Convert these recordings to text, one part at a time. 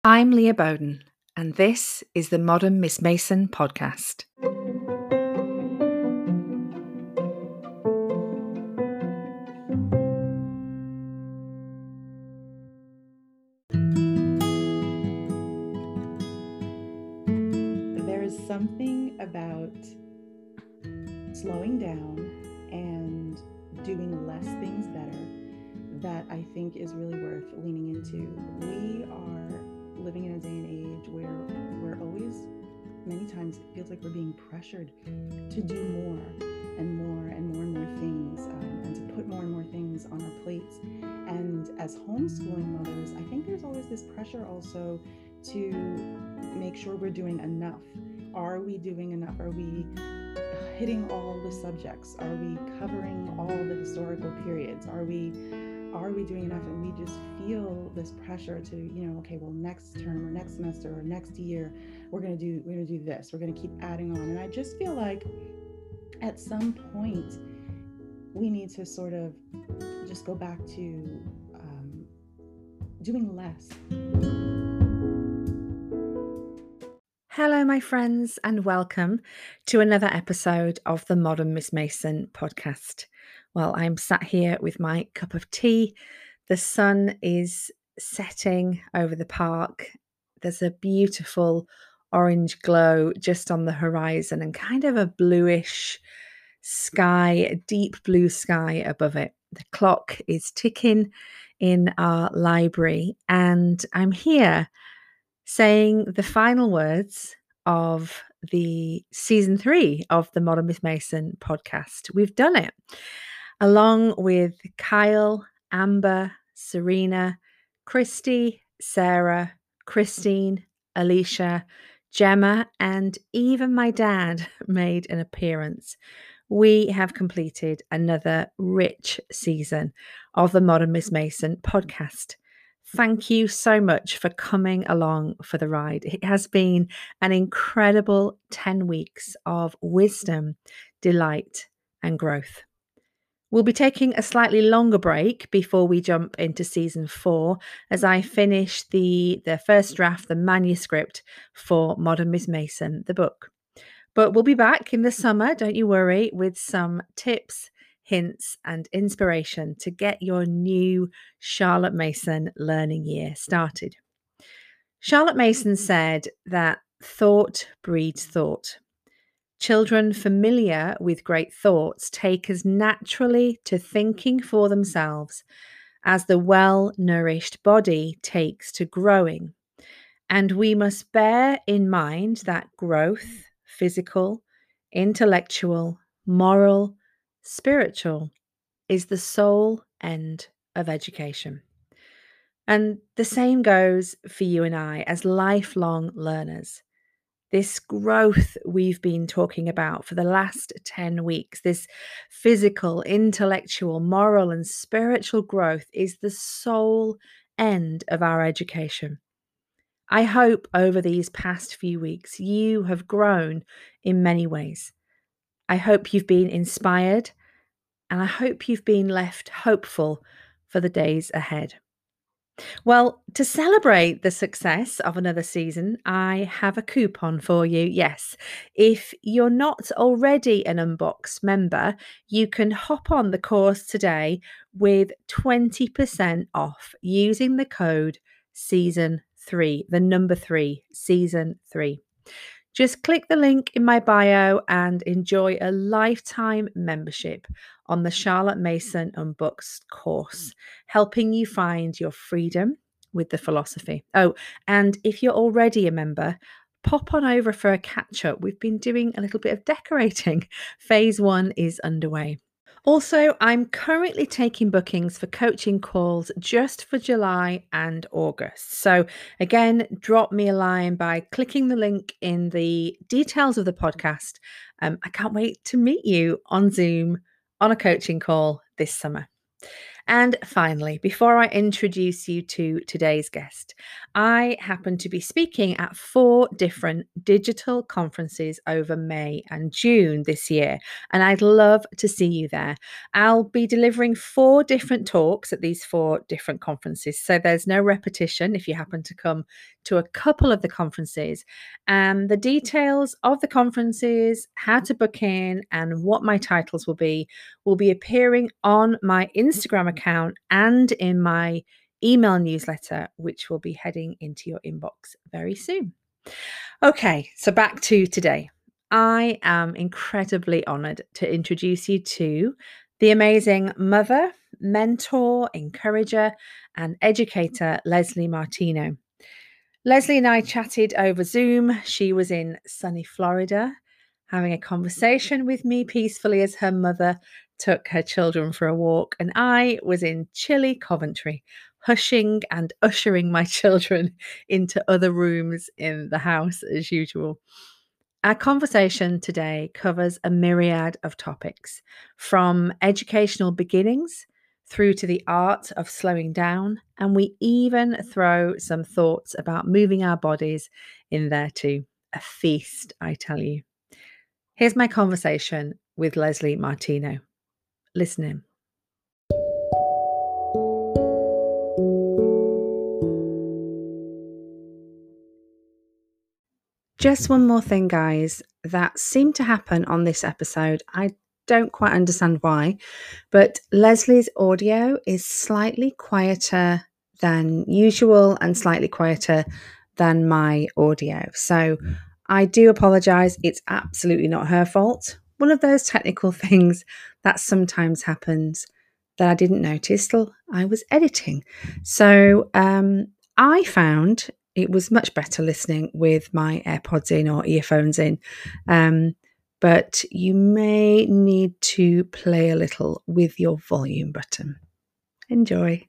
I'm Leah Bowden, and this is the Modern Miss Mason podcast. There is something about slowing down and doing less things better that I think is really worth leaning into. We are living in a day and age where we're always, many times, it feels like we're being pressured to do more and more and more and more things, and to put more and more things on our plates. And as homeschooling mothers, I think there's always this pressure also to make sure we're doing enough. Are we doing enough? Are we hitting all the subjects? Are we covering all the historical periods? Are we doing enough? And we just feel this pressure to, okay, well, next term or next semester or next year, we're gonna do this. We're gonna keep adding on. And I just feel like at some point we need to sort of just go back to doing less. Hello, my friends, and welcome to another episode of the Modern Miss Mason podcast. Well, I'm sat here with my cup of tea. The sun is setting over the park. There's a beautiful orange glow just on the horizon and kind of a bluish sky, a deep blue sky above it. The clock is ticking in our library, and I'm here saying the final words of the season 3 of the Modern Miss Mason podcast. We've done it along with Kyle, Amber, Serena, Christy, Sarah, Christine, Alicia, Gemma, and even my dad made an appearance. We have completed another rich season of the Modern Miss Mason podcast. Thank you so much for coming along for the ride. It has been an incredible 10 weeks of wisdom, delight, and growth. We'll be taking a slightly longer break before we jump into season 4 as I finish the first draft, the manuscript for Modern Miss Mason, the book. But we'll be back in the summer, don't you worry, with some tips, hints, and inspiration to get your new Charlotte Mason learning year started. Charlotte Mason said that thought breeds thought. Children familiar with great thoughts take as naturally to thinking for themselves as the well-nourished body takes to growing. And we must bear in mind that growth, physical, intellectual, moral, spiritual, is the sole end of education. And the same goes for you and I as lifelong learners. This growth we've been talking about for the last 10 weeks, this physical, intellectual, moral, and spiritual growth is the sole end of our education. I hope over these past few weeks you have grown in many ways. I hope you've been inspired, and I hope you've been left hopeful for the days ahead. Well, to celebrate the success of another season, I have a coupon for you. Yes, if you're not already an Unbox member, you can hop on the course today with 20% off using the code season3, the number 3, season 3. Just click the link in my bio and enjoy a lifetime membership on the Charlotte Mason Unboxed course, helping you find your freedom with the philosophy. Oh, and if you're already a member, pop on over for a catch up. We've been doing a little bit of decorating. Phase 1 is underway. Also, I'm currently taking bookings for coaching calls just for July and August. So again, drop me a line by clicking the link in the details of the podcast. I can't wait to meet you on Zoom on a coaching call this summer. And finally, before I introduce you to today's guest, I happen to be speaking at 4 different digital conferences over May and June this year, and I'd love to see you there. I'll be delivering 4 different talks at these 4 different conferences, so there's no repetition if you happen to come to a couple of the conferences. And the details of the conferences, how to book in, and what my titles will be appearing on my Instagram account and in my email newsletter, which will be heading into your inbox very soon. Okay, so back to today. I am incredibly honored to introduce you to the amazing mother, mentor, encourager, and educator, Leslie Martino. Leslie and I chatted over Zoom. She was in sunny Florida, having a conversation with me peacefully as her mother took her children for a walk, and I was in chilly Coventry, hushing and ushering my children into other rooms in the house as usual. Our conversation today covers a myriad of topics, from educational beginnings through to the art of slowing down, and we even throw some thoughts about moving our bodies in there too. A feast, I tell you. Here's my conversation with Leslie Martino. Listen in. Just one more thing, guys, that seemed to happen on this episode. I don't quite understand why, but Leslie's audio is slightly quieter than usual and slightly quieter than my audio. So I do apologize. It's absolutely not her fault. One of those technical things that sometimes happens that I didn't notice till I was editing. So I found it was much better listening with my AirPods in or earphones in. But you may need to play a little with your volume button. Enjoy.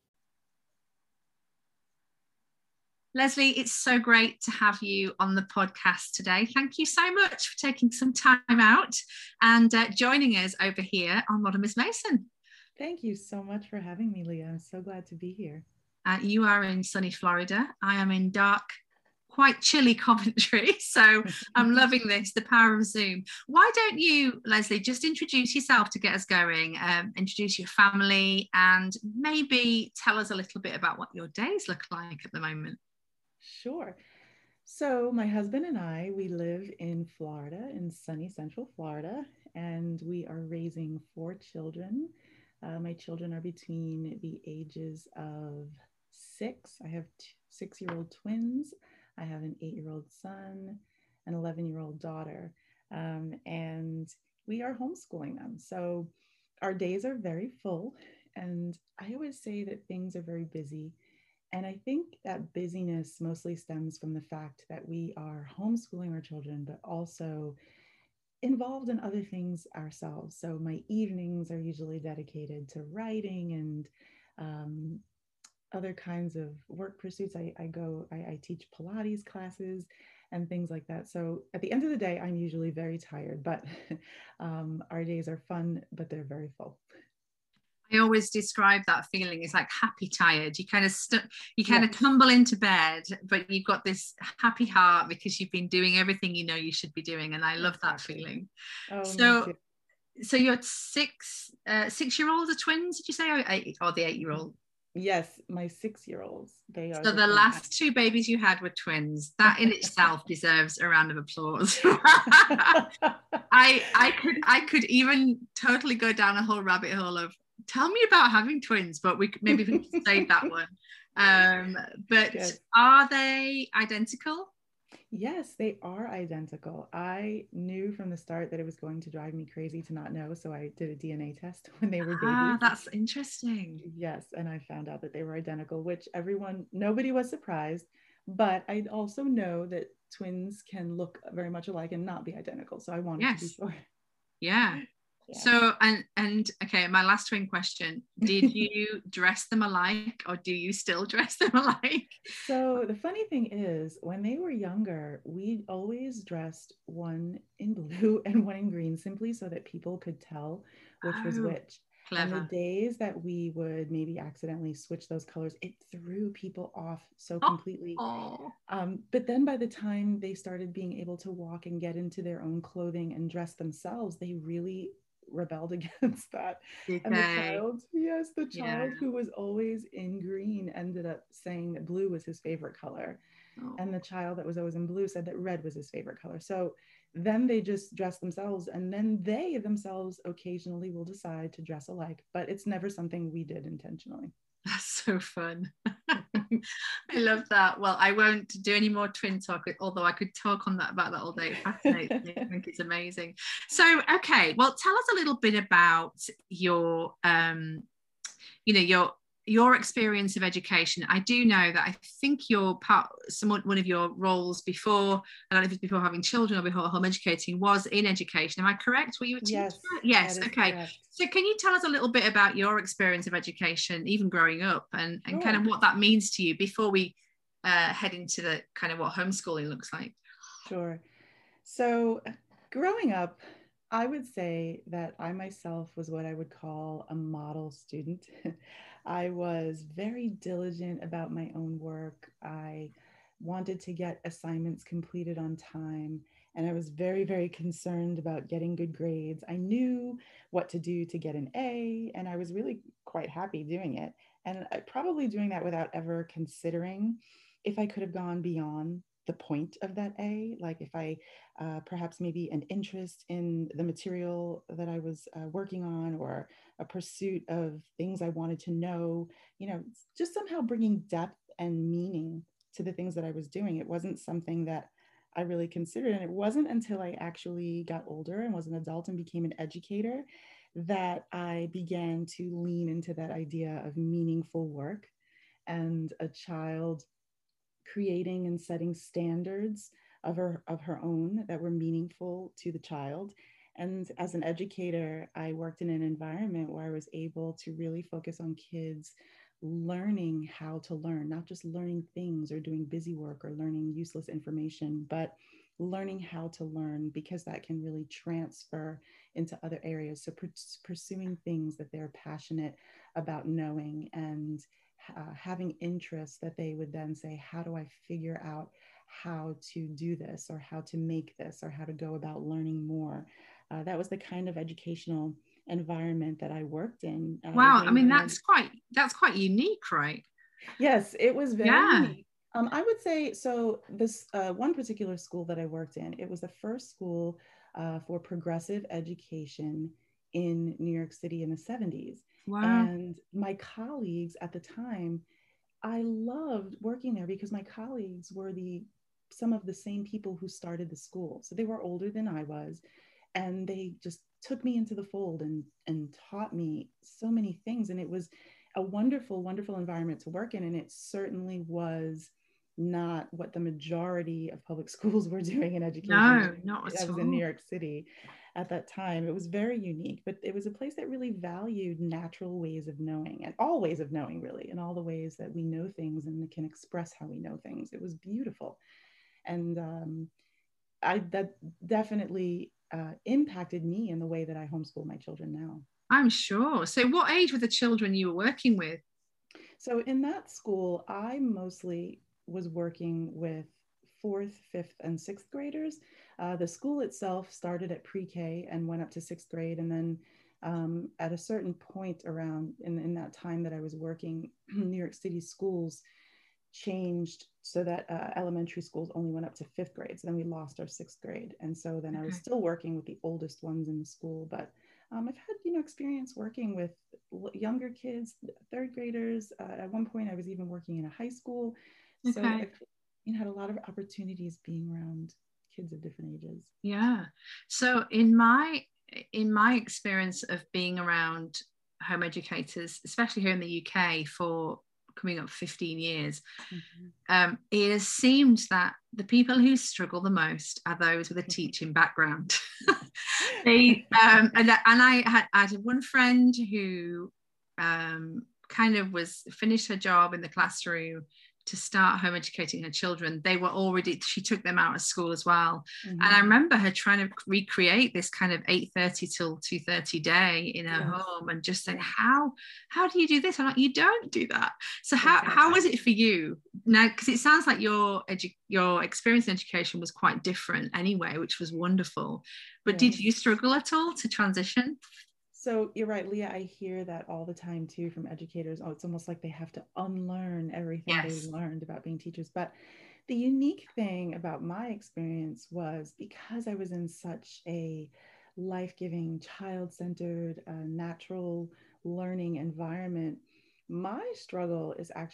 Leslie, it's so great to have you on the podcast today. Thank you so much for taking some time out and joining us over here on Modern Miss Mason. Thank you so much for having me, Leah. I'm so glad to be here. You are in sunny Florida. I am in dark, quite chilly Coventry. So I'm loving this, the power of Zoom. Why don't you, Leslie, just introduce yourself to get us going, introduce your family, and maybe tell us a little bit about what your days look like at the moment. Sure. So my husband and I, we live in Florida, in sunny Central Florida, and we are raising 4 children. My children are between the ages of 6. I have 6-year-old twins. I have an 8-year-old son, an 11-year-old daughter, and we are homeschooling them. So our days are very full, and I always say that things are very busy. And I think that busyness mostly stems from the fact that we are homeschooling our children, but also involved in other things ourselves. So my evenings are usually dedicated to writing and other kinds of work pursuits. I teach Pilates classes and things like that. So at the end of the day, I'm usually very tired, but our days are fun, but they're very full. I always describe that feeling as like happy tired. You kind of tumble into bed, but you've got this happy heart because you've been doing everything you know you should be doing, and I love that feeling. Oh, so your 6-year-olds are twins, did you say, or the 8-year-old? Yes, my 6-year-olds. They are. So the last 2 babies you had were twins. That in itself deserves a round of applause. I could even totally go down a whole rabbit hole of tell me about having twins, but we could save that one. But yes. Are they identical? Yes, they are identical. I knew from the start that it was going to drive me crazy to not know, so I did a DNA test when they were babies. Ah, that's interesting. Yes, and I found out that they were identical, which nobody was surprised, but I also know that twins can look very much alike and not be identical, so I wanted to be sure. Yeah. So and okay, my last twin question, did you dress them alike, or do you still dress them alike? So the funny thing is, when they were younger, we always dressed one in blue and one in green, simply so that people could tell which was which. And the Clever. days that we would maybe accidentally switch those colors, it threw people off so Oh, completely. oh. But then by the time they started being able to walk and get into their own clothing and dress themselves, they really rebelled against that. And the Okay. child, yes, the Yeah. child who was always in green ended up saying that blue was his favorite color. And Oh. the child that was always in blue said that red was his favorite color. So then they just dress themselves, and then they themselves occasionally will decide to dress alike, but it's never something we did intentionally. That's so fun. I love that. Well, I won't do any more twin talk, although I could talk on that about that all day. It fascinates me. I think it's amazing. So, okay, well, tell us a little bit about your, your experience of education. I do know that I think you're one of your roles before, I don't know if it's before having children or before home educating, was in education. Am I correct? Were you a teacher? Yes, that Yes. is Okay. correct. So can you tell us a little bit about your experience of education, even growing up, and kind Sure. of what that means to you before we head into the kind of what homeschooling looks like? Sure. So, growing up, I would say that I myself was what I would call a model student. I was very diligent about my own work. I wanted to get assignments completed on time, and I was very, very concerned about getting good grades. I knew what to do to get an A, and I was really quite happy doing it. And probably doing that without ever considering if I could have gone beyond the point of that A, like if I perhaps maybe an interest in the material that I was working on, or a pursuit of things I wanted to know, just somehow bringing depth and meaning to the things that I was doing. It wasn't something that I really considered. And it wasn't until I actually got older and was an adult and became an educator that I began to lean into that idea of meaningful work and a child creating and setting standards of her own that were meaningful to the child. And as an educator, I worked in an environment where I was able to really focus on kids learning how to learn, not just learning things or doing busy work or learning useless information, but learning how to learn, because that can really transfer into other areas. So pursuing things that they're passionate about knowing, and having interests that they would then say, how do I figure out how to do this, or how to make this, or how to go about learning more? That was the kind of educational environment that I worked in. Wow, I Again, mean going on. that's quite unique, right? Yes, it was very Yeah. unique. I would say so. This one particular school that I worked in, it was the first school for progressive education in New York City in the 70s. Wow. And my colleagues at the time, I loved working there because my colleagues were some of the same people who started the school. So they were older than I was, and they just took me into the fold and taught me so many things. And it was a wonderful, wonderful environment to work in. And it certainly was not what the majority of public schools were doing in education. No, not I at was in New all. York City at that time. It was very unique, but it was a place that really valued natural ways of knowing, and all ways of knowing, really, and all the ways that we know things and can express how we know things. It was beautiful. And that definitely impacted me in the way that I homeschool my children now. I'm sure. So what age were the children you were working with? So in that school, I mostly was working with fourth, fifth, and sixth graders. The school itself started at pre-K and went up to sixth grade. And then at a certain point around in that time that I was working, New York City schools changed so that elementary schools only went up to fifth grade. So then we lost our sixth grade. And so then I was Okay. still working with the oldest ones in the school. But I've had, experience working with younger kids, third graders. At one point, I was even working in a high school. So Okay. I've had a lot of opportunities being around kids of different ages. Yeah. So in my experience of being around home educators, especially here in the UK for coming up 15 years, Mm-hmm. It has seemed that the people who struggle the most are those with a teaching background. And I had one friend who kind of finished her job in the classroom, to start home educating her children, she took them out of school as well. Mm-hmm. And I remember her trying to recreate this kind of 8:30 till 2:30 day in her home, and just saying, how do you do this? I'm like, you don't do that. So how was it for you now? Because it sounds like your experience in education was quite different anyway, which was wonderful. But did you struggle at all to transition? So you're right, Leah. I hear that all the time too from educators. Oh, it's almost like they have to unlearn everything they learned about being teachers. But the unique thing about my experience was, because I was in such a life-giving, child-centered, natural learning environment, my struggle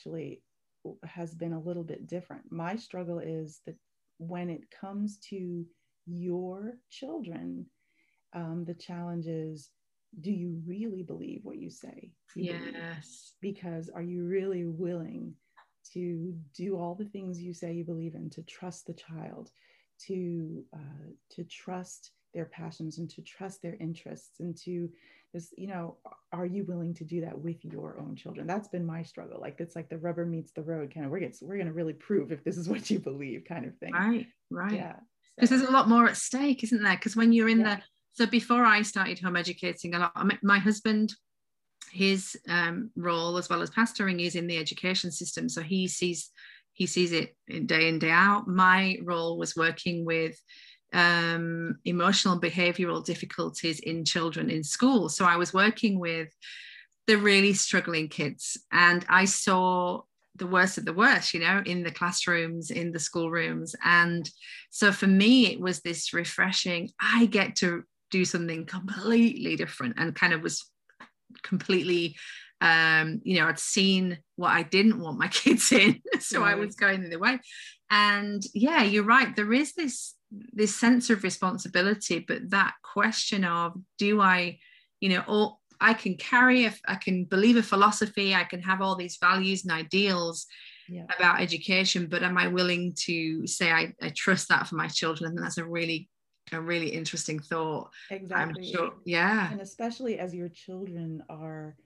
has been a little bit different. My struggle is that when it comes to your children, the challenge is, do you really believe what you say you believe? Because are you really willing to do all the things you say you believe in, to trust the child, to trust their passions and to trust their interests, and to just, are you willing to do that with your own children? That's been my struggle. Like, it's like the rubber meets the road kind of, we're going to really prove if this is what you believe kind of thing. Right. Yeah. Because there's a lot more at stake, isn't there? Because when you're in so before I started home educating, my husband, his role as well as pastoring is in the education system. So he sees it day in, day out. My role was working with emotional and behavioral difficulties in children in school. So I was working with the really struggling kids, and I saw the worst of the worst, in the classrooms, in the schoolrooms. And so for me, it was this refreshing, I get to do something completely different, and kind of was completely, I'd seen what I didn't want my kids in. So I was going the other way. And yeah, you're right. There is this sense of responsibility, but that question of, do I, or I can believe a philosophy, I can have all these values and ideals about education, but am I willing to say I trust that for my children? And that's a really interesting thought. Exactly. I'm sure. Yeah. And especially as your children are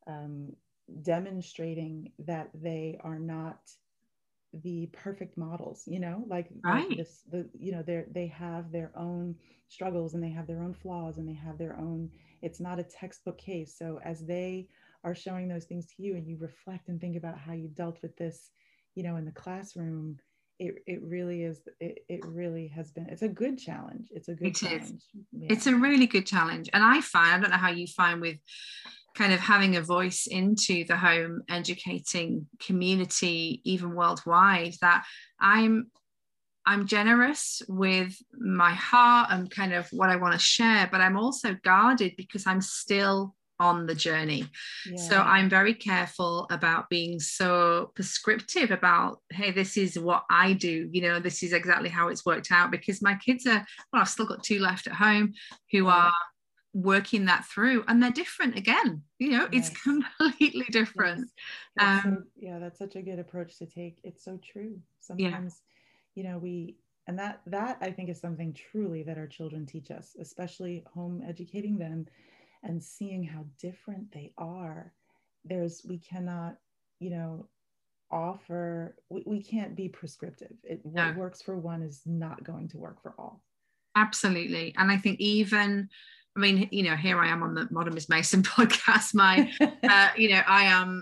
demonstrating that they are not the perfect models, like this, they have their own struggles, and they have their own flaws, and they have their own, it's not a textbook case. So as they are showing those things to you, and you reflect and think about how you dealt with this, in the classroom, it really is, it really has been, it's a good challenge. It's a good challenge. Yeah. It's a really good challenge. And I don't know how you find with kind of having a voice into the home educating community, even worldwide, that I'm generous with my heart and kind of what I want to share, but I'm also guarded because I'm still on the journey. So I'm very careful about being so prescriptive about, hey, this is what I do, this is exactly how it's worked out, because my kids I've still got 2 left at home who are working that through, and they're different again, it's completely different. That's such a good approach to take. It's so true. Sometimes and that I think is something truly that our children teach us, especially home educating them and seeing how different they are. We cannot we can't be prescriptive. What works for one is not going to work for all. Absolutely. And I think even, here I am on the Modern Miss Mason podcast. I am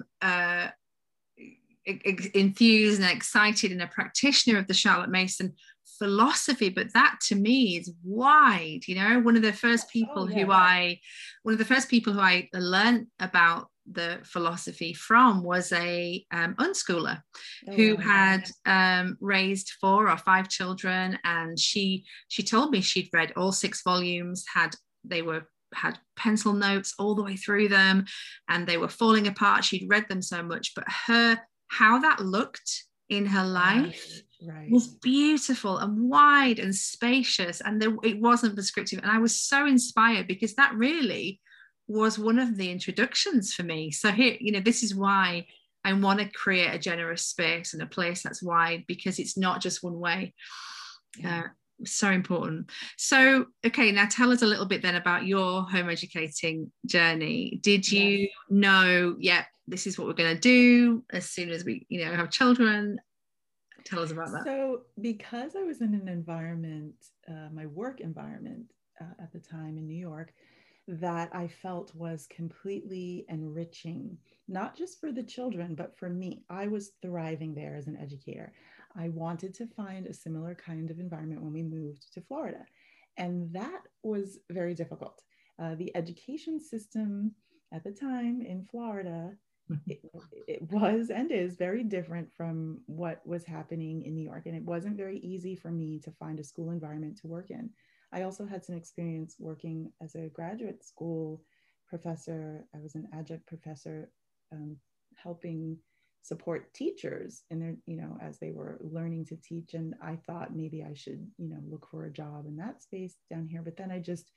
enthused and excited and a practitioner of the Charlotte Mason philosophy, but that to me is wide. One of the first people who I learned about the philosophy from was a unschooler who had raised 4 or 5 children, and she told me she'd read all 6 volumes, had pencil notes all the way through them, and they were falling apart. She'd read them so much, but how that looked in her life was beautiful and wide and spacious, and it wasn't prescriptive. And I was so inspired, because that really was one of the introductions for me. So here, this is why I want to create a generous space and a place that's wide, because it's not just one way. So important. So, okay, now tell us a little bit then about your home educating journey. Did Yes. you know, yeah, this is what we're going to do as soon as we, have children? Tell us about that. So, because I was in an environment, my work environment at the time in New York, that I felt was completely enriching, not just for the children, but for me. I was thriving there as an educator. I wanted to find a similar kind of environment when we moved to Florida. And that was very difficult. The education system at the time in Florida, it, it was and is very different from what was happening in New York. And it wasn't very easy for me to find a school environment to work in. I also had some experience working as a graduate school professor. I was an adjunct professor, helping support teachers in their, as they were learning to teach. And I thought maybe I should, look for a job in that space down here. But then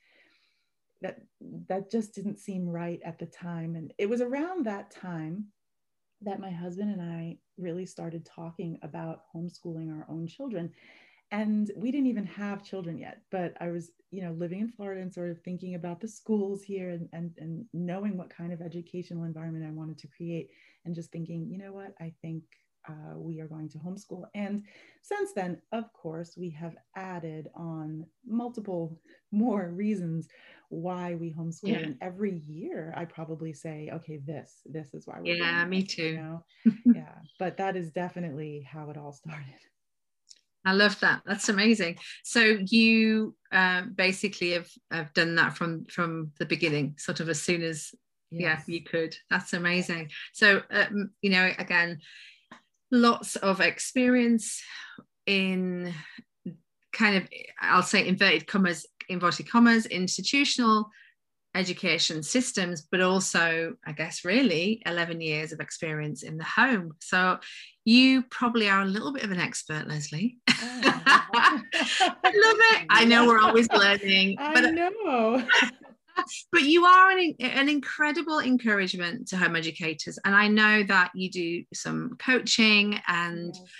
that that just didn't seem right at the time. And it was around that time that my husband and I really started talking about homeschooling our own children. And we didn't even have children yet, but I was, living in Florida and sort of thinking about the schools here, and knowing what kind of educational environment I wanted to create, and just thinking, you know what, I think we are going to homeschool. And since then, of course, we have added on multiple more reasons why we homeschool. Yeah. And every year I probably say, okay, this is why we're doing Yeah, me this, too. Yeah. But that is definitely how it all started. I love that. That's amazing. So you basically have done that from the beginning, sort of as soon as Yes. you could. That's amazing. So again, lots of experience in kind of, I'll say inverted commas, institutional education systems, but also, I guess, really 11 years of experience in the home. So you probably are a little bit of an expert, Leslie. Oh. I love it. I know we're always learning, I know. but you are an incredible encouragement to home educators. And I know that you do some coaching, and Yes.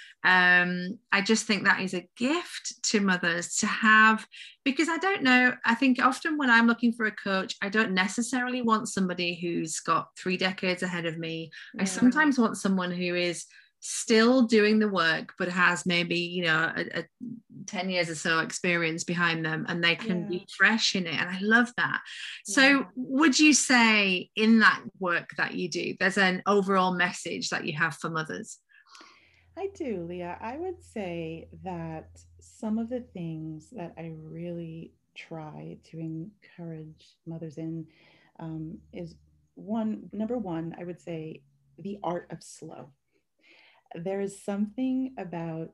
I just think that is a gift to mothers to have, because I don't know, I think often when I'm looking for a coach, I don't necessarily want somebody who's got 3 decades ahead of me. I sometimes want someone who is still doing the work but has maybe a 10 years or so experience behind them, and they can be fresh in it, and I love that. So would you say in that work that you do, there's an overall message that you have for mothers? I do, Leah. I would say that some of the things that I really try to encourage mothers in is number one, I would say the art of slow. There is something about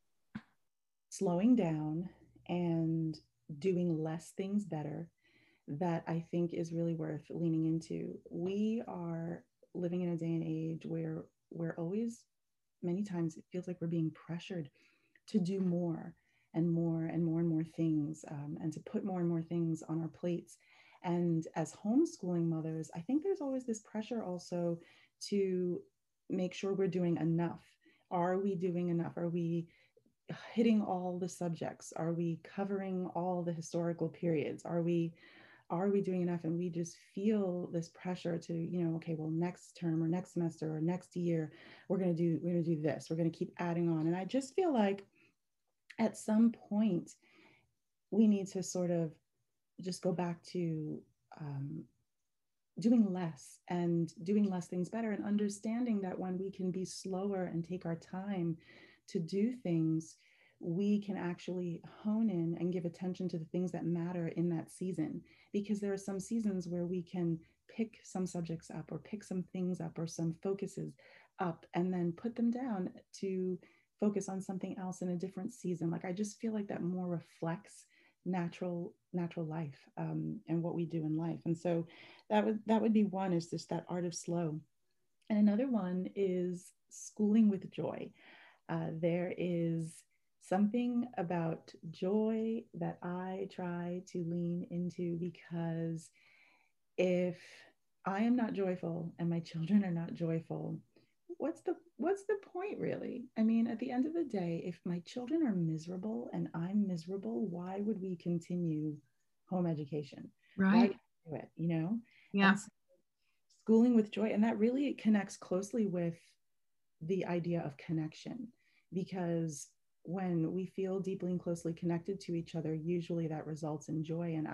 slowing down and doing less things better that I think is really worth leaning into. We are living in a day and age where we're always, many times, it feels like we're being pressured to do more and more and more and more things, and to put more and more things on our plates. And as homeschooling mothers, I think there's always this pressure also to make sure we're doing enough. Are we doing enough? Are we hitting all the subjects? Are we covering all the historical periods? Are we doing enough? And we just feel this pressure to, okay, well, next term or next semester or next year, we're going to do this. We're going to keep adding on. And I just feel like at some point we need to sort of just go back to doing less and doing less things better, and understanding that when we can be slower and take our time to do things, we can actually hone in and give attention to the things that matter in that season. Because there are some seasons where we can pick some subjects up, or pick some things up, or some focuses up, and then put them down to focus on something else in a different season. Like, I just feel like that more reflects natural life, and what we do in life. And so that would be one, is just that art of slow. And another one is schooling with joy. There is something about joy that I try to lean into, because if I am not joyful and my children are not joyful, what's the point really? I mean, at the end of the day, if my children are miserable and I'm miserable, why would we continue home education? Why Right. do it, you know? Yeah. And so schooling with joy, and that really connects closely with the idea of connection, because when we feel deeply and closely connected to each other, usually that results in joy. And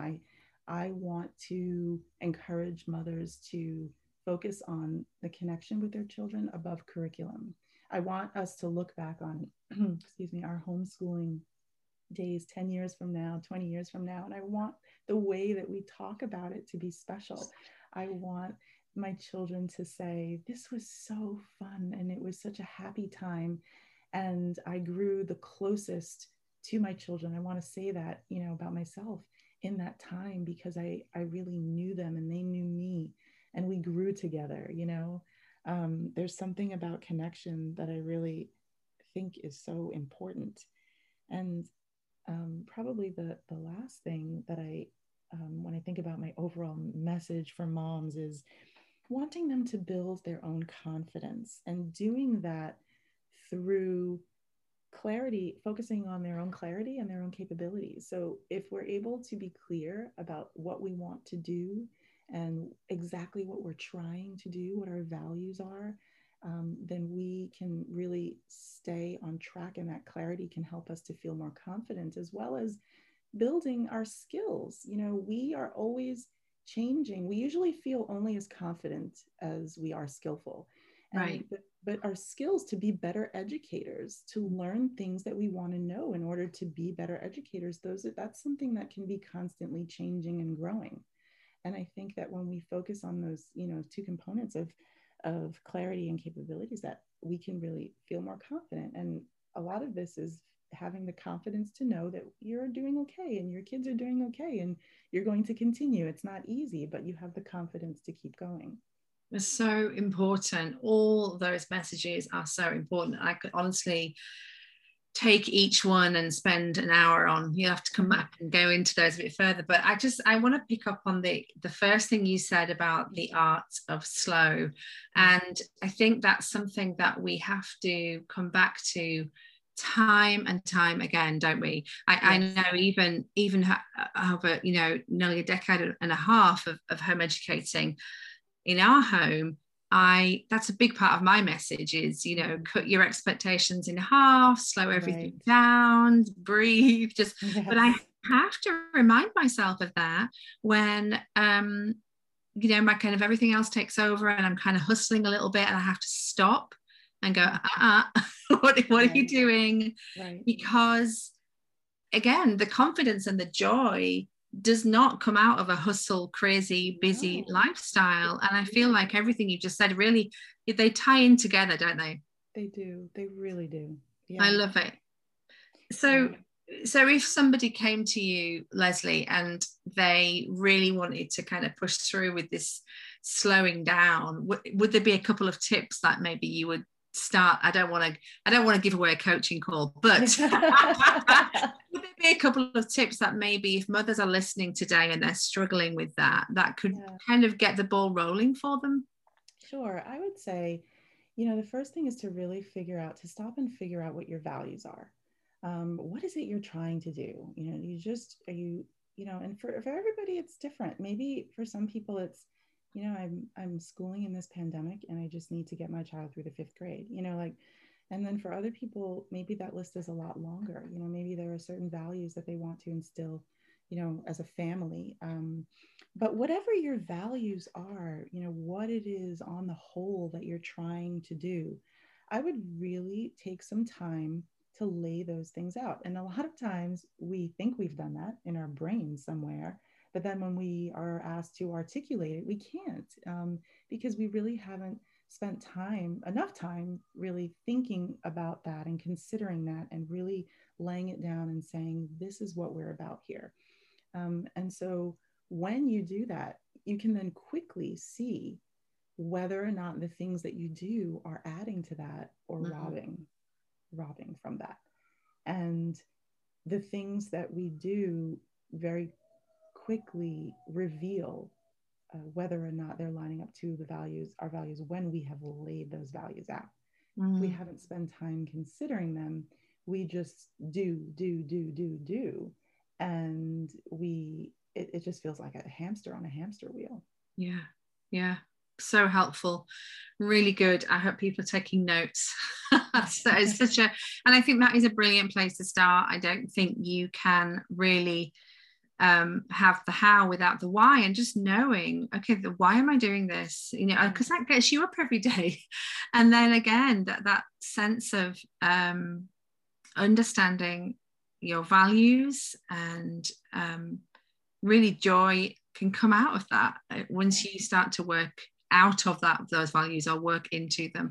I want to encourage mothers to focus on the connection with their children above curriculum. I want us to look back on excuse me, our homeschooling days 10 years from now, 20 years from now, and I want the way that we talk about it to be special. I want my children to say, this was so fun and it was such a happy time, and I grew the closest to my children. I want to say that, you know, about myself in that time, because I really knew them and they knew me, and we grew together, you know. There's something about connection that I really think is so important. And probably the last thing that when I think about my overall message for moms, is wanting them to build their own confidence, and doing that through clarity, focusing on their own clarity and their own capabilities. So if we're able to be clear about what we want to do and exactly what we're trying to do, what our values are, then we can really stay on track, and that clarity can help us to feel more confident, as well as building our skills. You know, we are always changing. We usually feel only as confident as we are skillful. And Right. but our skills to be better educators, to learn things that we want to know in order to be better educators, that's something that can be constantly changing and growing. And I think that when we focus on those, you know, two components of clarity and capabilities, that we can really feel more confident. And a lot of this is having the confidence to know that you're doing okay and your kids are doing okay and you're going to continue. It's not easy, but you have the confidence to keep going. It's so important. All those messages are so important. I could honestly take each one and spend an hour on. You'll have to come back and go into those a bit further. But I want to pick up on the first thing you said about the art of slow. And I think that's something that we have to come back to time and time again, don't we? I Yes. know even over, you know, nearly a decade and a half of home educating in our home, that's a big part of my message is, you know, cut your expectations in half, slow everything Right. down, breathe, just, but I Yes. have to remind myself of that when you know, my kind of everything else takes over and I'm kind of hustling a little bit and I have to stop and go, what are you Right. doing? Right. Because again, the confidence and the joy does not come out of a hustle, crazy, busy No, lifestyle. And I feel really, like everything you just said really, they tie in together, don't they? they do. They really do. I Yeah. love it. Yeah. So if somebody came to you, Leslie, and they really wanted to kind of push through with this slowing down, would there be a couple of tips that maybe you would start? I don't want to give away a coaching call, but would there be a couple of tips that maybe if mothers are listening today and they're struggling with that could Yeah. kind of get the ball rolling for them? Sure. I would say, you know, the first thing is to really to stop and figure out what your values are. What is it you're trying to do? You know, you know, and for everybody, it's different. Maybe for some people, it's, you know, I'm schooling in this pandemic and I just need to get my child through the fifth grade, you know, like, and then for other people, maybe that list is a lot longer. You know, maybe there are certain values that they want to instill, you know, as a family. But whatever your values are, you know, what it is on the whole that you're trying to do, I would really take some time to lay those things out. And a lot of times we think we've done that in our brain somewhere, but then when we are asked to articulate it, we can't, because we really haven't spent enough time really thinking about that and considering that and really laying it down and saying, this is what we're about here. And so when you do that, you can then quickly see whether or not the things that you do are adding to that or Mhm. robbing from that. And the things that we do very quickly reveal whether or not they're lining up to the values, our values, when we have laid those values out. If we haven't spent time considering them, we just do, and it just feels like a hamster on a hamster wheel. Yeah, so helpful, really good. I hope people are taking notes. So it's such a, and I think that is a brilliant place to start. I don't think you can really have the how without the why, and just knowing, okay, why am I doing this, because that gets you up every day. And then again, that sense of understanding your values, and really joy can come out of that once you start to work out of those values, or work into them.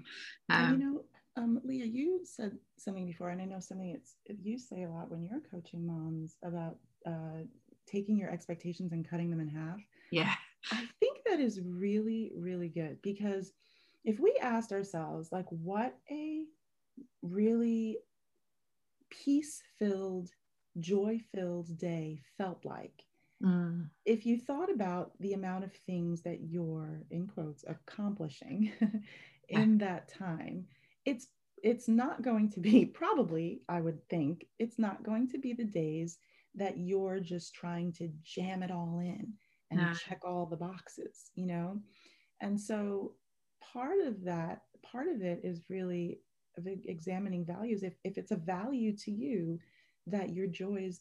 Leah, you said something before, and I know something you say a lot when you're coaching moms about taking your expectations and cutting them in half. Yeah. I think that is really, really good, because if we asked ourselves, like, what a really peace-filled, joy-filled day felt like, if you thought about the amount of things that you're, in quotes, accomplishing in that time, it's not going to be, probably, I would think, it's not going to be the days that you're just trying to jam it all in and check all the boxes, And so part of it is really examining values. If it's a value to you that your days,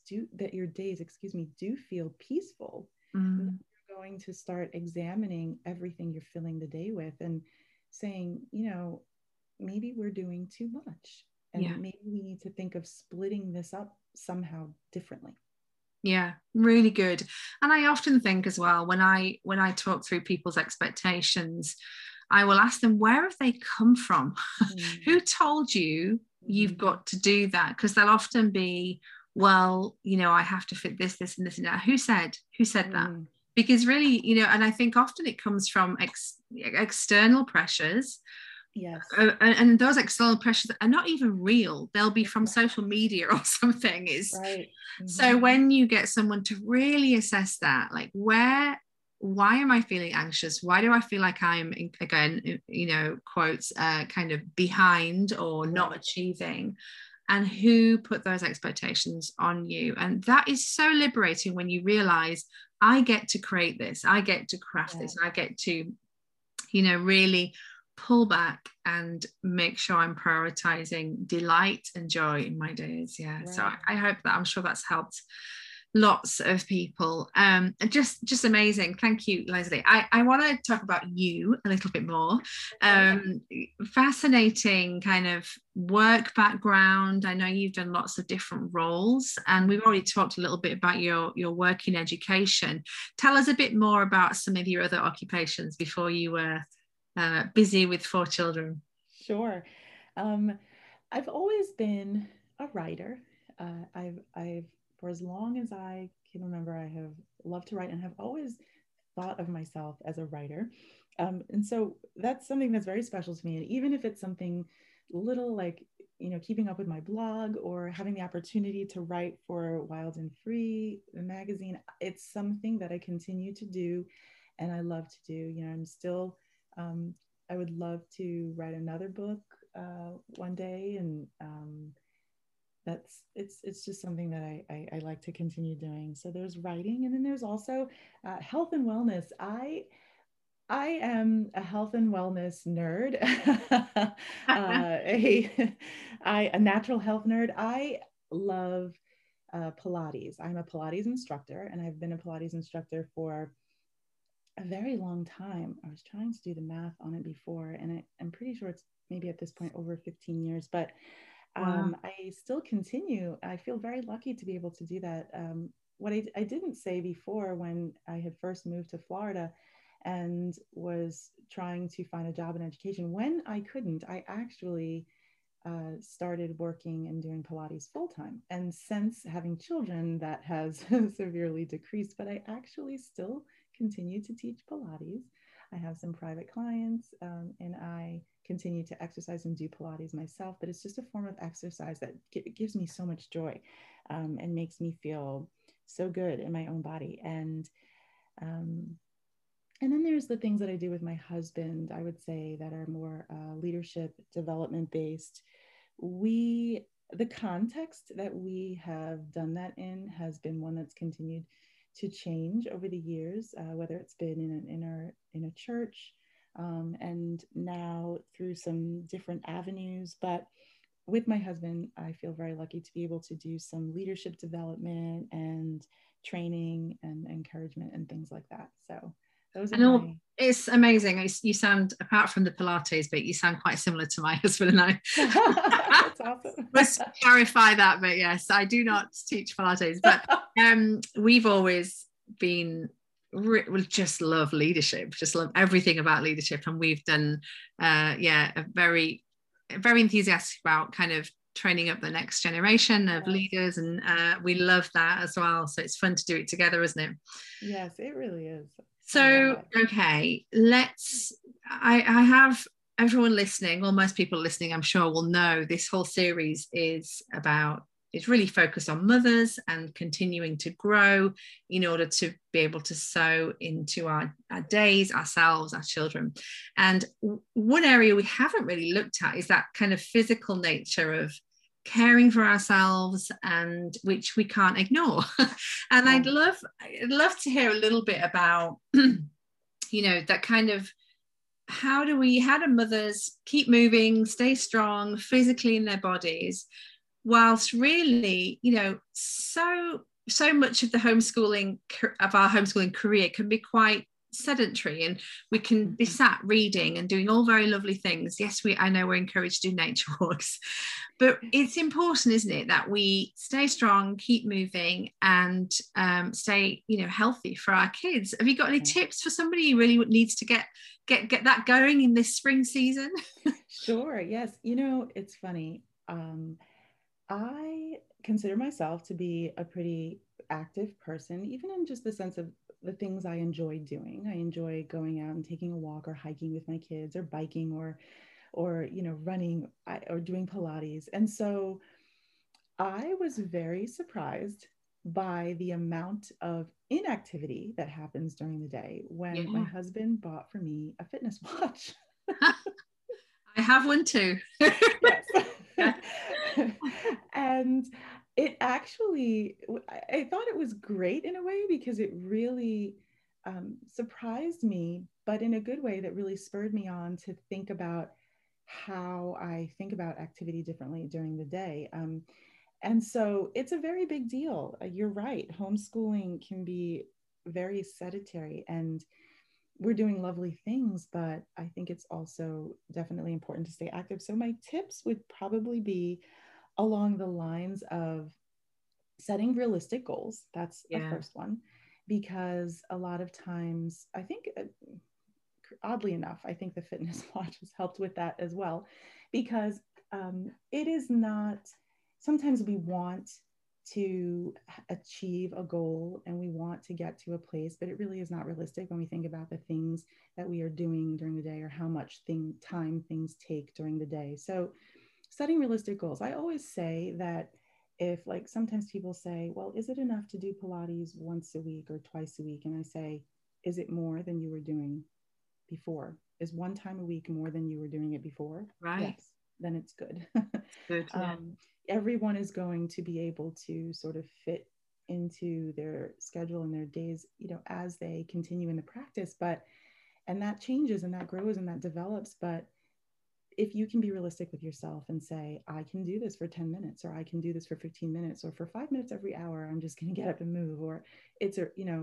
do feel peaceful, then you're going to start examining everything you're filling the day with, and saying, maybe we're doing too much, and maybe we need to think of splitting this up somehow differently. Yeah, really good. And I often think as well, when I talk through people's expectations, I will ask them, where have they come from? Who told you you've got to do that? Because they'll often be, well, I have to fit this, and this, and that. Who said that? Because really, and I think often it comes from external pressures. Yes. And those external pressures are not even real. They'll be from social media or something. Right. So when you get someone to really assess that, like, why am I feeling anxious? Why do I feel like I'm, again, quotes, kind of behind or not achieving? And who put those expectations on you? And that is so liberating when you realize, I get to create this, I get to craft this, I get to, really pull back and make sure I'm prioritizing delight and joy in my days. So I hope that, I'm sure that's helped lots of people. Just amazing. Thank you, Leslie. I want to talk about you a little bit more. Fascinating kind of work background. I know you've done lots of different roles, and we've already talked a little bit about your work in education. Tell us a bit more about some of your other occupations before you were busy with 4 children. Sure. I've always been a writer. I've for as long as I can remember, I have loved to write, and have always thought of myself as a writer. And so that's something that's very special to me. And even if it's something little, like, keeping up with my blog, or having the opportunity to write for Wild and Free, the magazine, it's something that I continue to do, and I love to do. I'm still, I would love to write another book one day, and it's just something that I like to continue doing. So there's writing, and then there's also health and wellness. I am a health and wellness nerd, a natural health nerd. I love Pilates. I'm a Pilates instructor, and I've been a Pilates instructor for a very long time. I was trying to do the math on it before, and I'm pretty sure it's maybe at this point over 15 years, but I still continue. I feel very lucky to be able to do that. What I didn't say before, when I had first moved to Florida and was trying to find a job in education, when I couldn't, I actually started working and doing Pilates full-time. And since having children, that has severely decreased, but I actually still continue to teach Pilates. I have some private clients, and I continue to exercise and do Pilates myself, but it's just a form of exercise that gives me so much joy, and makes me feel so good in my own body. And And then there's the things that I do with my husband, I would say, that are more leadership development based. The context that we have done that in has been one that's continued to change over the years, whether it's been in a church, and now through some different avenues. But with my husband, I feel very lucky to be able to do some leadership development and training and encouragement and things like that. So those are And all, my. it's amazing. You sound, apart from the Pilates bit, you sound quite similar to my husband and I. That's awesome. Must clarify that, but yes, I do not teach Pilates, but we've always been we just love leadership, just love everything about leadership, and we've done a very enthusiastic about kind of training up the next generation of leaders, and we love that as well. So it's fun to do it together, isn't it? Yes, it really is. So okay, I have everyone listening, or most people listening, I'm sure, will know this whole series is really focused on mothers and continuing to grow in order to be able to sow into our days, ourselves, our children. And one area we haven't really looked at is that kind of physical nature of caring for ourselves, and which we can't ignore. And I'd love to hear a little bit about that kind of, how do mothers keep moving, stay strong physically in their bodies, whilst really, so much of the our homeschooling career can be quite sedentary, and we can be sat reading and doing all very lovely things. Yes, I know we're encouraged to do nature walks, but it's important, isn't it, that we stay strong, keep moving, and stay healthy for our kids. Have you got any tips for somebody who really needs to get that going in this spring season? Sure. Yes. It's funny. I consider myself to be a pretty active person, even in just the sense of the things I enjoy doing. I enjoy going out and taking a walk or hiking with my kids, or biking, or running, or doing Pilates. And so I was very surprised by the amount of inactivity that happens during the day when my husband bought for me a fitness watch. I have one too. Yes. And it actually, I thought it was great in a way, because it really surprised me, but in a good way that really spurred me on to think about how I think about activity differently during the day. And so it's a very big deal. You're right. Homeschooling can be very sedentary, and we're doing lovely things, but I think it's also definitely important to stay active. So my tips would probably be along the lines of setting realistic goals. That's the first one, because a lot of times, I think, oddly enough, I think the fitness watch has helped with that as well, because it is not, sometimes we want to achieve a goal and we want to get to a place, but it really is not realistic when we think about the things that we are doing during the day, or how much time things take during the day. So setting realistic goals. I always say that, if, like, sometimes people say, well, is it enough to do Pilates once a week or twice a week? And I say, is it more than you were doing before? Is one time a week more than you were doing it before? Right. Yes, then it's good. Good. Yeah. Everyone is going to be able to sort of fit into their schedule and their days, as they continue in the practice. And that changes and that grows and that develops. But if you can be realistic with yourself and say, I can do this for 10 minutes, or I can do this for 15 minutes, or for 5 minutes every hour, I'm just going to get up and move, or it's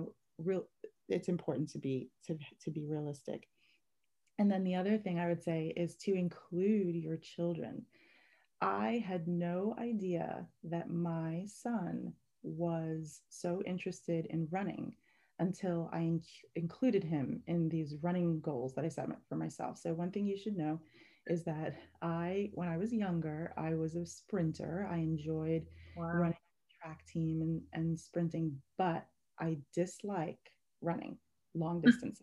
it's important to be realistic. And then the other thing I would say is to include your children. I had no idea that my son was so interested in running until I included him in these running goals that I set for myself. So one thing you should know is that when I was younger, I was a sprinter. I enjoyed running track team and sprinting, but I dislike running long distances.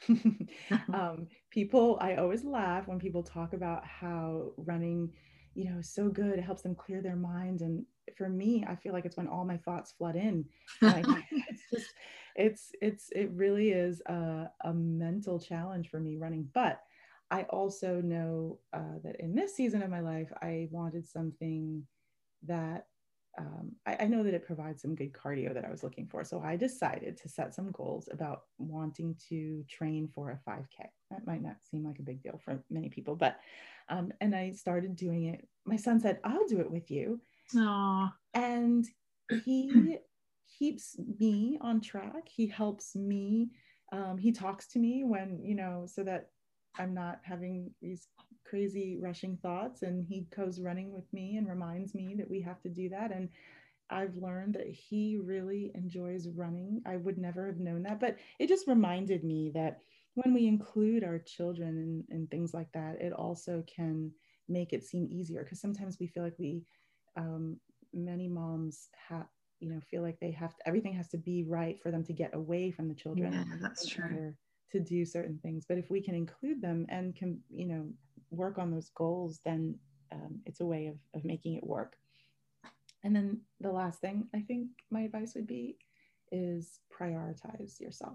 I always laugh when people talk about how running, is so good. It helps them clear their mind. And for me, I feel like it's when all my thoughts flood in, and I it's just it really is a mental challenge for me running. But I also know that in this season of my life, I wanted something that I know that it provides some good cardio that I was looking for. So I decided to set some goals about wanting to train for a 5K. That might not seem like a big deal for many people, but and I started doing it. My son said, "I'll do it with you." Aww. And he keeps me on track. He helps me. He talks to me when, so that I'm not having these crazy rushing thoughts. And he goes running with me and reminds me that we have to do that. And I've learned that he really enjoys running. I would never have known that, but it just reminded me that when we include our children and things like that, it also can make it seem easier, because sometimes we feel like um, many moms feel like they have to, everything has to be right for them to get away from the children Yeah, that's in true. order to do certain things. But if we can include them and can, work on those goals, then it's a way of making it work. And then the last thing I think my advice would be is prioritize yourself.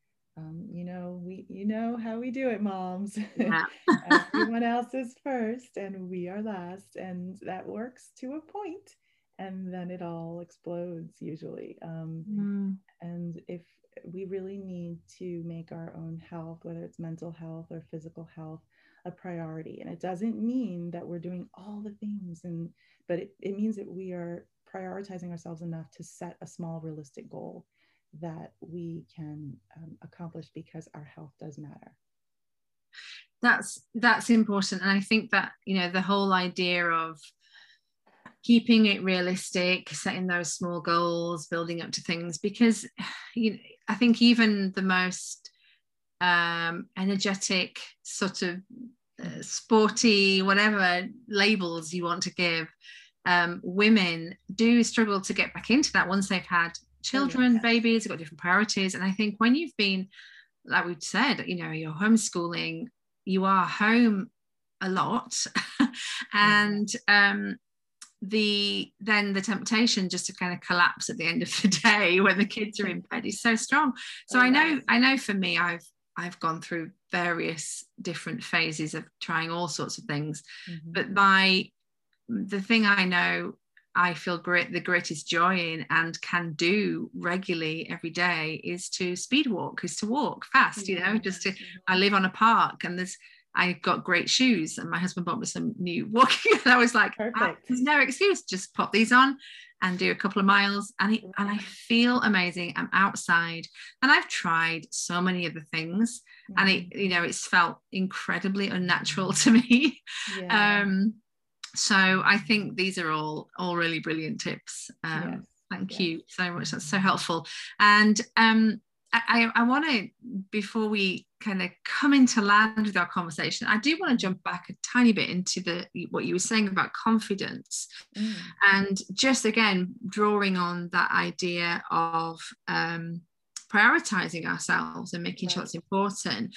You know how we do it, moms. Yeah. Everyone else is first and we are last, and that works to a point, and then it all explodes usually. And if we really need to make our own health, whether it's mental health or physical health, a priority, and it doesn't mean that we're doing all the things, but it means that we are prioritizing ourselves enough to set a small realistic goal that we can accomplish, because our health does matter. That's important. And I think that, the whole idea of keeping it realistic, setting those small goals, building up to things, because I think even the most energetic, sort of sporty, whatever labels you want to give, women do struggle to get back into that once they've had children, babies, they've got different priorities. And I think when you've been, like we've said, you're homeschooling, you are home a lot, and the temptation just to kind of collapse at the end of the day when the kids are in bed is so strong. So I know for me, I've gone through various different phases of trying all sorts of things, but the thing I know I feel the greatest joy in and can do regularly every day is to speed walk, is to walk fast, I live on a park, and I've got great shoes, and my husband bought me some new walking, and I was like, there's no excuse, just pop these on and do a couple of miles, and I feel amazing. I'm outside, and I've tried so many of the things, and it's felt incredibly unnatural to me. So I think these are all really brilliant tips. Thank you so much. That's so helpful. And I want to, before we kind of come into land with our conversation, I do want to jump back a tiny bit into what you were saying about confidence, and just again drawing on that idea of prioritizing ourselves and making sure it's important.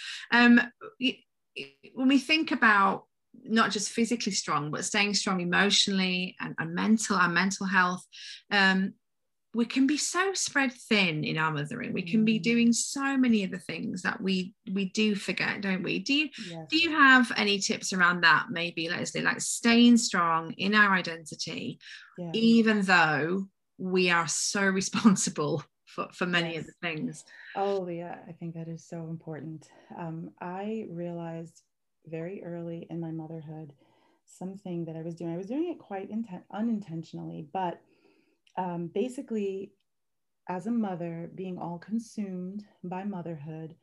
When we think about not just physically strong, but staying strong emotionally and our mental health, we can be so spread thin in our mothering. We can be doing so many of the things that we do forget, don't we? Do you have any tips around that, maybe, Leslie, like staying strong in our identity, even though we are so responsible for many of the things? Oh yeah, I think that is so important. I realized very early in my motherhood something that I was doing it quite unintentionally, but basically, as a mother, being all consumed by motherhood,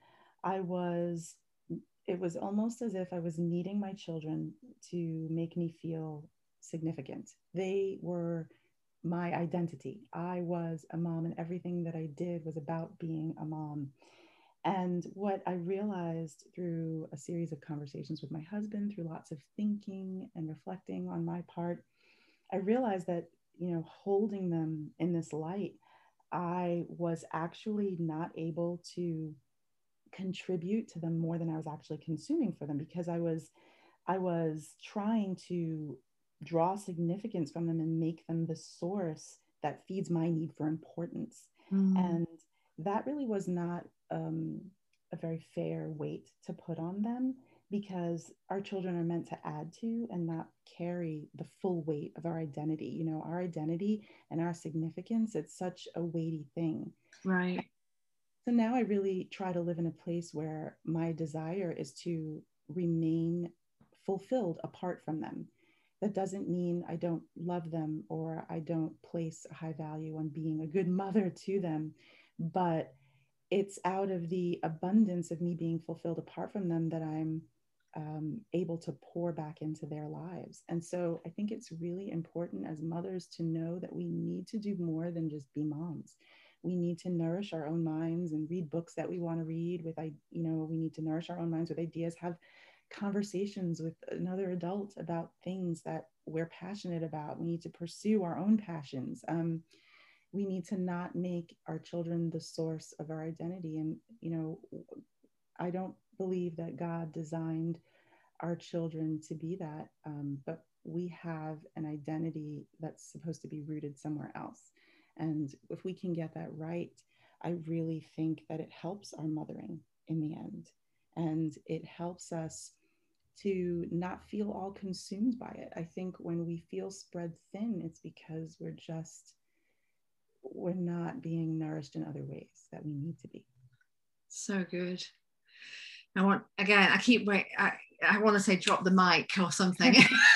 it was almost as if I was needing my children to make me feel significant. They were my identity. I was a mom, and everything that I did was about being a mom. And what I realized through a series of conversations with my husband, through lots of thinking and reflecting on my part, I realized that, holding them in this light, I was actually not able to contribute to them more than I was actually consuming for them, because I was trying to draw significance from them and make them the source that feeds my need for importance. Mm. And that really was not a very fair weight to put on them, because our children are meant to add to and not carry the full weight of our identity. You know, our identity and our significance, it's such a weighty thing. Right. So now I really try to live in a place where my desire is to remain fulfilled apart from them. That doesn't mean I don't love them or I don't place a high value on being a good mother to them, but it's out of the abundance of me being fulfilled apart from them that I'm able to pour back into their lives. And so I think it's really important as mothers to know that we need to do more than just be moms. We need to nourish our own minds and read books that we want to read with, we need to nourish our own minds with ideas, have conversations with another adult about things that we're passionate about. We need to pursue our own passions. We need to not make our children the source of our identity. And, I don't believe that God designed our children to be that, but we have an identity that's supposed to be rooted somewhere else. And if we can get that right, I really think that it helps our mothering in the end. And it helps us to not feel all consumed by it. I think when we feel spread thin, it's because we're not being nourished in other ways that we need to be. So good. I want, again, I keep wait. I want to say drop the mic or something.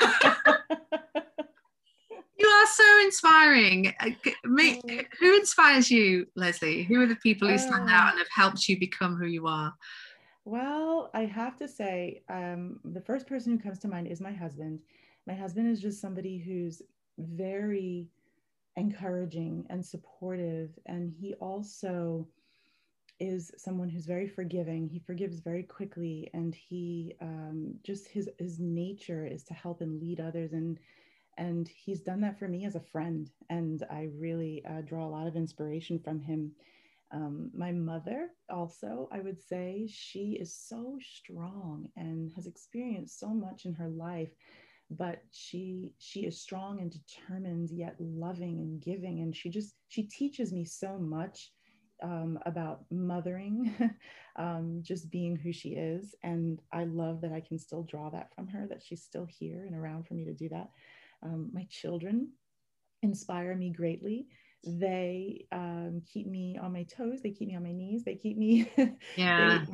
You are so inspiring. Who inspires you, Leslie? Who are the people who stand out and have helped you become who you are? Well, I have to say, the first person who comes to mind is my husband. My husband is just somebody who's very encouraging and supportive. And he also is someone who's very forgiving. He forgives very quickly. And he just his nature is to help and lead others. And he's done that for me as a friend. And I really draw a lot of inspiration from him. My mother also, I would say, she is so strong and has experienced so much in her life, but she is strong and determined, yet loving and giving. And she teaches me so much about mothering, just being who she is. And I love that I can still draw that from her, that she's still here and around for me to do that. My children inspire me greatly. They keep me on my toes. They keep me on my knees. They keep me. Yeah.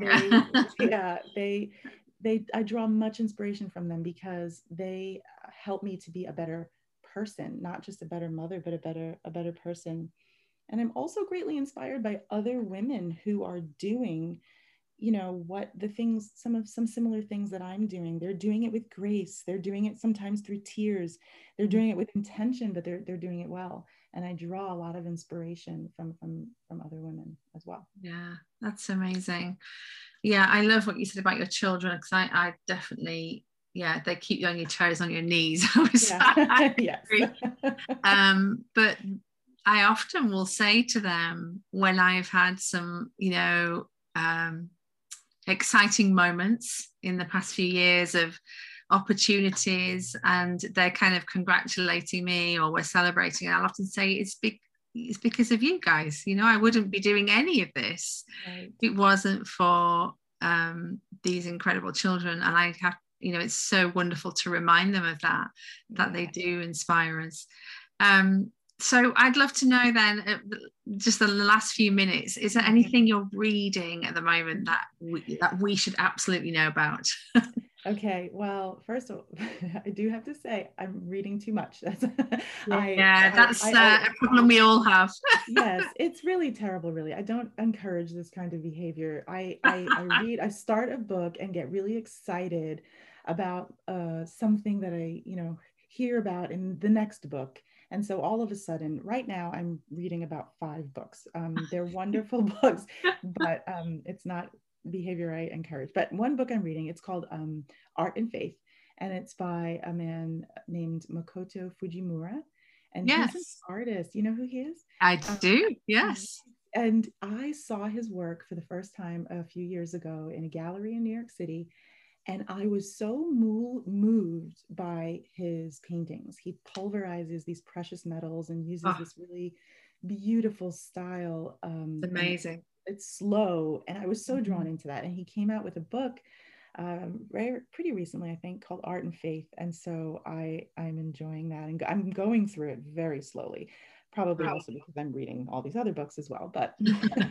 I draw much inspiration from them because they help me to be a better person, not just a better mother, but a better person. And I'm also greatly inspired by other women who are doing what the things, some similar things that I'm doing. They're doing it with grace. They're doing it sometimes through tears. They're doing it with intention, but they're doing it well. And I draw a lot of inspiration from other women as well. Yeah, that's amazing. Yeah, I love what you said about your children, because I definitely, yeah, they keep you on your toes, on your knees. Yes. But I often will say to them when I've had some, exciting moments in the past few years of opportunities, and they're kind of congratulating me or we're celebrating, I'll often say it's because of you guys. I wouldn't be doing any of this right. if it wasn't for these incredible children. And I have, it's so wonderful to remind them of that they do inspire us. So I'd love to know then, just the last few minutes, is there anything you're reading at the moment that we should absolutely know about? Okay, well, first of all, I do have to say I'm reading too much. That's a problem we all have. Yes, it's really terrible, really. I don't encourage this kind of behavior. I start a book and get really excited about something that I, hear about in the next book. And so all of a sudden, right now, I'm reading about 5 books. They're wonderful books, but it's not behavior I encourage. But one book I'm reading, it's called Art and Faith, and it's by a man named Makoto Fujimura. And yes. He's an artist. You know who he is? I do, yes. And I saw his work for the first time a few years ago in a gallery in New York City. And I was so moved by his paintings. He pulverizes these precious metals and uses Oh, this really beautiful style. it's And amazing. it's slow. And I was so drawn Mhm. into that. And he came out with a book pretty recently, I think, called Art and Faith. And so I'm enjoying that. And I'm going through it very slowly, probably Right. also because I'm reading all these other books as well. But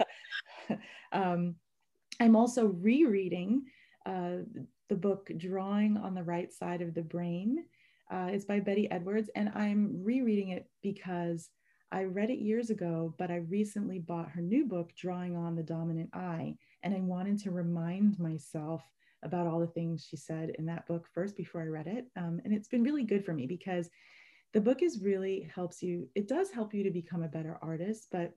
um, I'm also rereading uh, the book Drawing on the Right Side of the Brain. It's by Betty Edwards, and I'm rereading it because I read it years ago, but I recently bought her new book, Drawing on the Dominant Eye, and I wanted to remind myself about all the things she said in that book first before I read it. And it's been really good for me because the book is really helps you. It does help you to become a better artist, but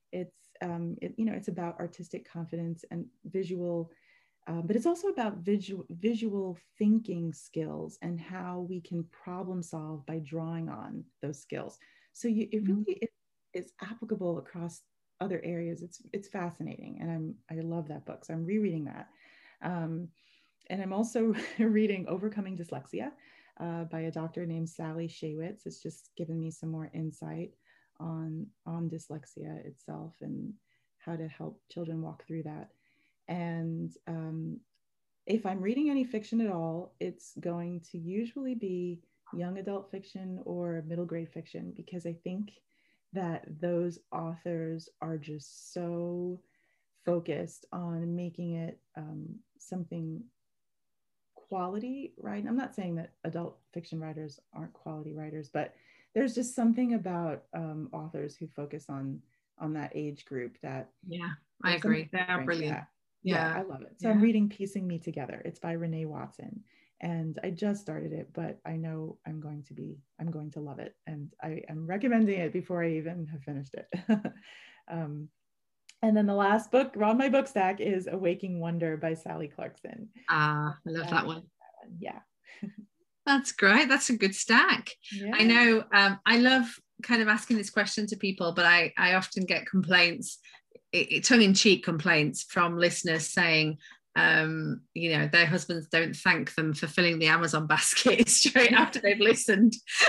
it's about artistic confidence and visual, but it's also about visual thinking skills and how we can problem solve by drawing on those skills. So it Mhm. really is applicable across other areas. It's fascinating, and I love that book. So I'm rereading that. Um, and I'm also reading Overcoming Dyslexia by a doctor named Sally Shaywitz. It's just given me some more insight on dyslexia itself and how to help children walk through that. And if I'm reading any fiction at all, it's going to usually be young adult fiction or middle grade fiction because I think that those authors are just so focused on making it something quality, right? I'm not saying that adult fiction writers aren't quality writers, but there's just something about authors who focus on that age group that Yeah, I there's something agree. They are different. brilliant. Yeah, yeah, Yeah, I love it. So I'm yeah. reading Piecing Me Together. It's by Renee Watson, and I just started it, but I know I'm going to love it, and I am recommending it before I even have finished it. um, and then the last book on my book stack is Awaking Wonder by Sally Clarkson. Ah, I love I that love one. that one. Yeah. That's great. That's a good stack. I Yeah. know I love kind of asking this question to people, but I often get complaints, tongue in cheek complaints from listeners saying, their husbands don't thank them for filling the Amazon basket straight after they've listened.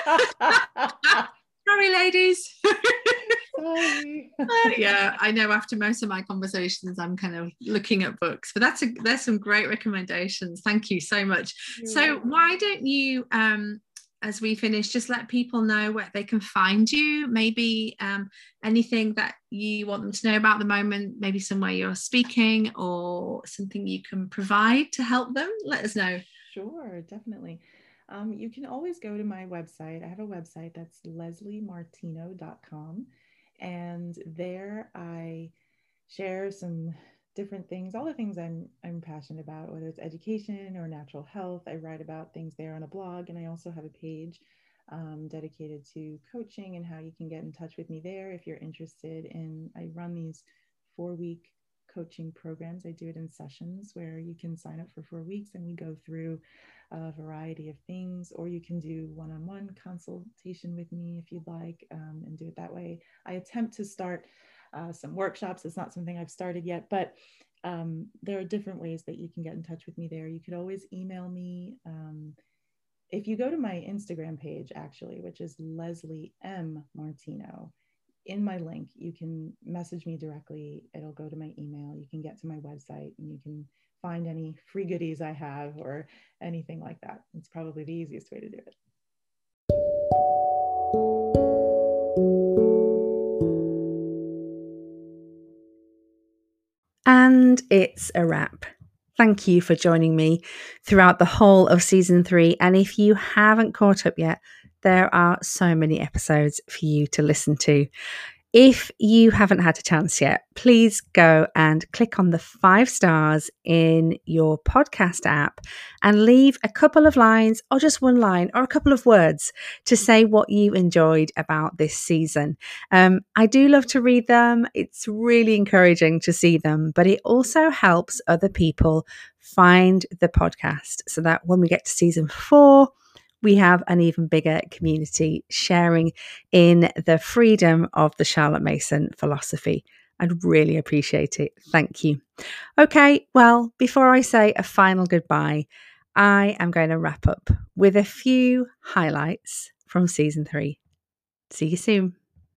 Sorry, ladies. Sorry. Yeah, I know after most of my conversations, I'm kind of looking at books, but there's some great recommendations. Thank you so much. You're So welcome. why don't you, as we finish, just let people know where they can find you, maybe anything that you want them to know about the moment, maybe somewhere you're speaking or something you can provide to help them. Let us know. Sure, definitely. You can always go to my website. I have a website that's lesliemartino.com. And there I share some different things, all the things I'm passionate about, whether it's education or natural health. I write about things there on a blog, and I also have a page dedicated to coaching and how you can get in touch with me there if you're interested in. I run these 4-week coaching programs. I do it in sessions where you can sign up for 4 weeks and we go through a variety of things, or you can do one-on-one consultation with me if you'd like, and do it that way. I attempt to start some workshops. It's not something I've started yet, but there are different ways that you can get in touch with me there. You could always email me. If you go to my Instagram page, actually, which is Leslie M. Martino, in my link, you can message me directly. It'll go to my email. You can get to my website and you can find any free goodies I have or anything like that. It's probably the easiest way to do it. And it's a wrap. Thank you for joining me throughout the whole of season 3. And if you haven't caught up yet, there are so many episodes for you to listen to. If you haven't had a chance yet, please go and click on the 5 stars in your podcast app and leave a couple of lines or just one line or a couple of words to say what you enjoyed about this season. I do love to read them. It's really encouraging to see them, but it also helps other people find the podcast so that when we get to season 4, we have an even bigger community sharing in the freedom of the Charlotte Mason philosophy. I'd really appreciate it. Thank you. Okay, well, before I say a final goodbye, I am going to wrap up with a few highlights from season 3. See you soon.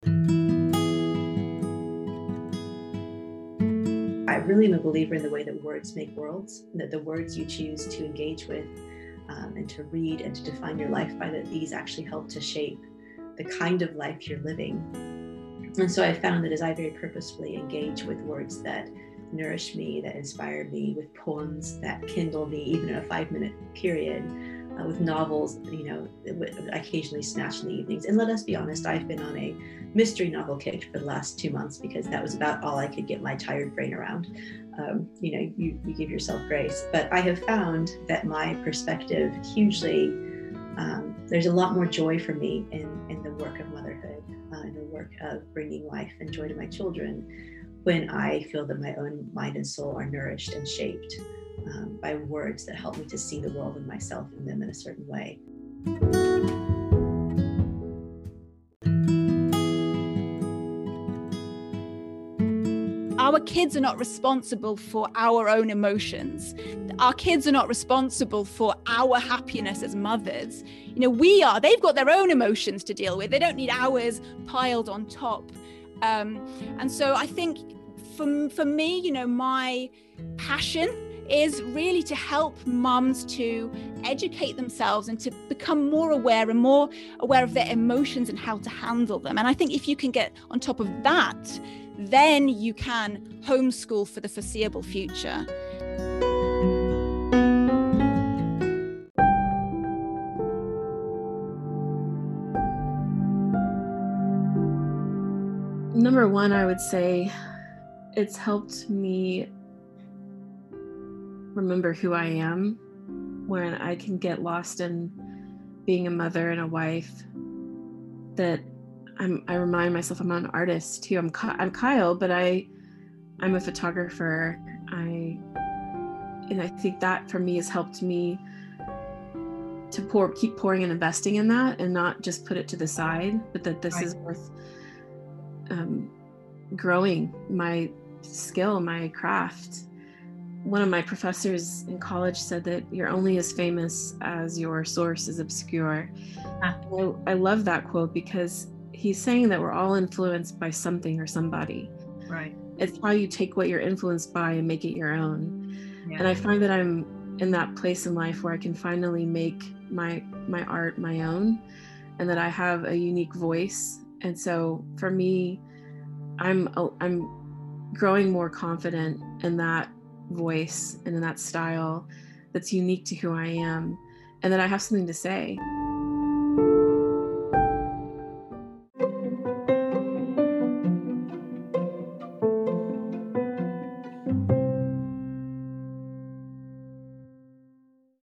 I really am a believer in the way that words make worlds, and that the words you choose to engage with and to read and to define your life by, that these actually help to shape the kind of life you're living. And so I found that as I very purposefully engage with words that nourish me, that inspire me, with poems that kindle me even in a 5-minute period, with novels, occasionally snatched in the evenings. And let us be honest, I've been on a mystery novel kick for the last 2 months, because that was about all I could get my tired brain around. You give yourself grace. But I have found that my perspective hugely, there's a lot more joy for me in the work of motherhood, in the work of bringing life and joy to my children, when I feel that my own mind and soul are nourished and shaped by words that help me to see the world and myself and them in a certain way. Our kids are not responsible for our own emotions. Our kids are not responsible for our happiness as mothers. We are. They've got their own emotions to deal with. They don't need ours piled on top. And so I think for me, my passion is really to help mums to educate themselves and to become more aware of their emotions and how to handle them. And I think if you can get on top of that, then you can homeschool for the foreseeable future. Number one, I would say it's helped me remember who I am when I can get lost in being a mother and a wife, that I remind myself I'm an artist too. I'm Kyle, but I'm a photographer. And I think that for me has helped me to keep pouring and investing in that, and not just put it to the side, but that this is worth growing my skill, my craft. One of my professors in college said that you're only as famous as your source is obscure. I love that quote, because he's saying that we're all influenced by something or somebody. Right. It's how you take what you're influenced by and make it your own. Yeah. And I find that I'm in that place in life where I can finally make my art my own, and that I have a unique voice. And so for me, I'm growing more confident in that voice and in that style that's unique to who I am, and that I have something to say.